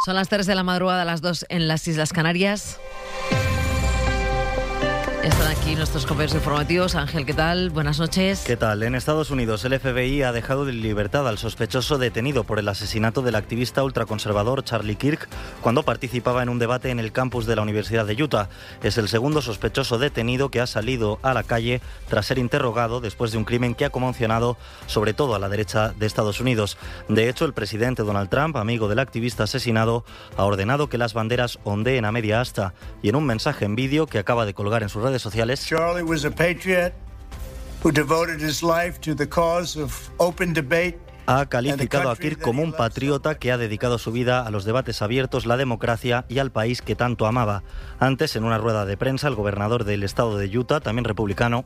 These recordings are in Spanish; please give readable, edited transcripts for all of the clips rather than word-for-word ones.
Son las 3 de la madrugada, las 2 en las Islas Canarias. Están aquí nuestros compañeros informativos. Ángel, ¿qué tal? Buenas noches. ¿Qué tal? En Estados Unidos, el FBI ha dejado en libertad al sospechoso detenido por el asesinato del activista ultraconservador Charlie Kirk cuando participaba en un debate en el campus de la Universidad de Utah. Es el segundo sospechoso detenido que ha salido a la calle tras ser interrogado después de un crimen que ha conmocionado sobre todo a la derecha de Estados Unidos. De hecho, el presidente Donald Trump, amigo del activista asesinado, ha ordenado que las banderas ondeen a media asta y en un mensaje en vídeo que acaba de colgar en sus redes sociales, Charlie was a patriot who devoted his life to the cause of open debate. Ha calificado a Kirk como un patriota que ha dedicado su vida a los debates abiertos, la democracia y al país que tanto amaba. Antes, en una rueda de prensa, el gobernador del estado de Utah, también republicano,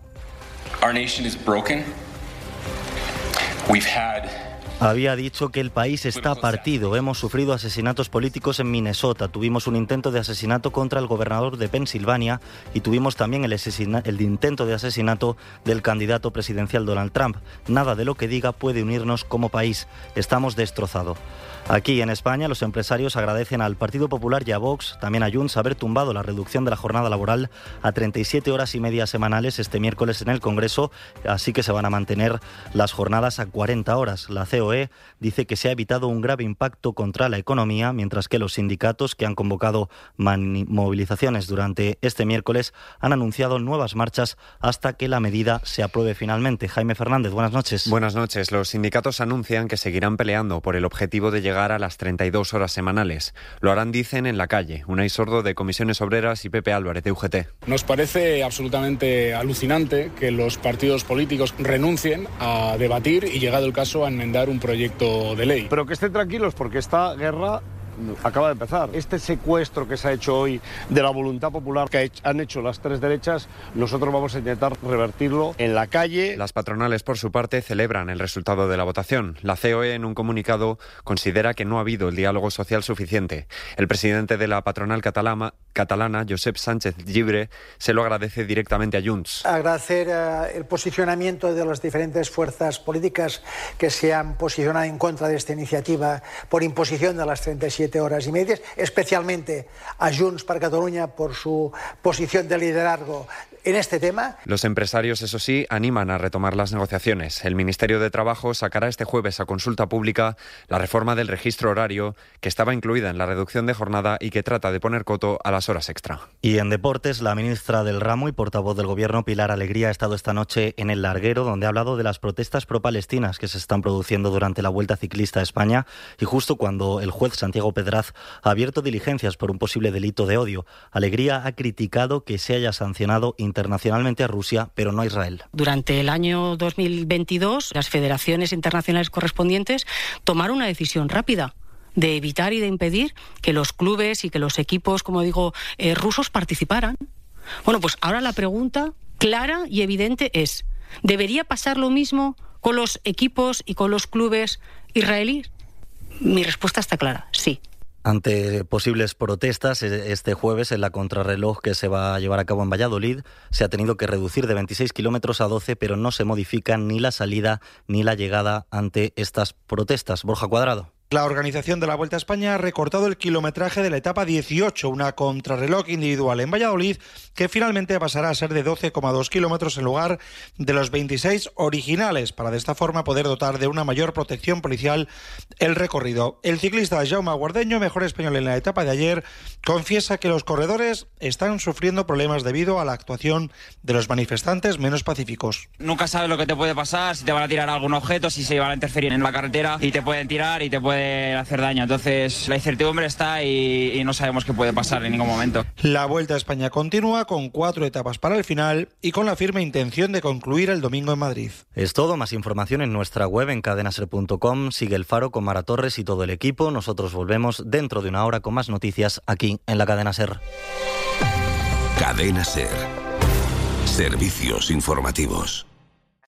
había dicho que el país está partido. Hemos sufrido asesinatos políticos en Minnesota, tuvimos un intento de asesinato contra el gobernador de Pensilvania y tuvimos también el intento de asesinato del candidato presidencial Donald Trump. Nada de lo que diga puede unirnos como país. Estamos destrozados. Aquí en España, los empresarios agradecen al Partido Popular y a Vox, también a Junts, haber tumbado la reducción de la jornada laboral a 37 horas y media semanales este miércoles en el Congreso, así que se van a mantener las jornadas a 40 horas. La COE dice que se ha evitado un grave impacto contra la economía, mientras que los sindicatos, que han convocado movilizaciones durante este miércoles, han anunciado nuevas marchas hasta que la medida se apruebe finalmente. Jaime Fernández, buenas noches. Buenas noches. Los sindicatos anuncian que seguirán peleando por el objetivo de llegar a las 32 horas semanales. Lo harán, dicen, en la calle. Unai Sordo, de Comisiones Obreras, y Pepe Álvarez, de UGT. Nos parece absolutamente alucinante que los partidos políticos renuncien a debatir y, llegado el caso, a enmendar un proyecto de ley. Pero que estén tranquilos, porque esta guerra acaba de empezar. Este secuestro que se ha hecho hoy de la voluntad popular que han hecho las tres derechas, nosotros vamos a intentar revertirlo en la calle. Las patronales, por su parte, celebran el resultado de la votación. La COE, en un comunicado, considera que no ha habido el diálogo social suficiente. El presidente de la patronal catalana, Josep Sánchez Llibre, se lo agradece directamente a Junts. Agradecer el posicionamiento de las diferentes fuerzas políticas que se han posicionado en contra de esta iniciativa por imposición de las 37 horas y media, especialmente a Junts per Catalunya por su posición de liderazgo en este tema. Los empresarios, eso sí, animan a retomar las negociaciones. El Ministerio de Trabajo sacará este jueves a consulta pública la reforma del registro horario que estaba incluida en la reducción de jornada y que trata de poner coto a las horas extra. Y en deportes, la ministra del ramo y portavoz del Gobierno, Pilar Alegría, ha estado esta noche en El Larguero, donde ha hablado de las protestas pro-palestinas que se están produciendo durante la Vuelta Ciclista a España y justo cuando el juez Santiago Pedraz ha abierto diligencias por un posible delito de odio. Alegría ha criticado que se haya sancionado internacionalmente a Rusia, pero no a Israel. Durante el año 2022, las federaciones internacionales correspondientes tomaron una decisión rápida de evitar y de impedir que los clubes y que los equipos, como digo, rusos participaran. Bueno, pues ahora la pregunta clara y evidente es, ¿debería pasar lo mismo con los equipos y con los clubes israelíes? Mi respuesta está clara, sí. Ante posibles protestas, este jueves en la contrarreloj que se va a llevar a cabo en Valladolid se ha tenido que reducir de 26 kilómetros a 12, pero no se modifican ni la salida ni la llegada ante estas protestas. Borja Cuadrado. La organización de la Vuelta a España ha recortado el kilometraje de la etapa 18, una contrarreloj individual en Valladolid, que finalmente pasará a ser de 12,2 kilómetros en lugar de los 26 originales, para de esta forma poder dotar de una mayor protección policial el recorrido. El ciclista Jaume Guardeño, mejor español en la etapa de ayer, confiesa que los corredores están sufriendo problemas debido a la actuación de los manifestantes menos pacíficos. Nunca sabes lo que te puede pasar, si te van a tirar algún objeto, si se van a interferir en la carretera y te pueden tirar y te pueden hacer daño. Entonces la incertidumbre está y no sabemos qué puede pasar en ningún momento. La Vuelta a España continúa con 4 etapas para el final y con la firme intención de concluir el domingo en Madrid. Es todo, más información en nuestra web en cadenaser.com. Sigue El Faro con Mara Torres y todo el equipo. Nosotros volvemos dentro de una hora con más noticias aquí en la Cadena Ser. Cadena Ser. Servicios informativos.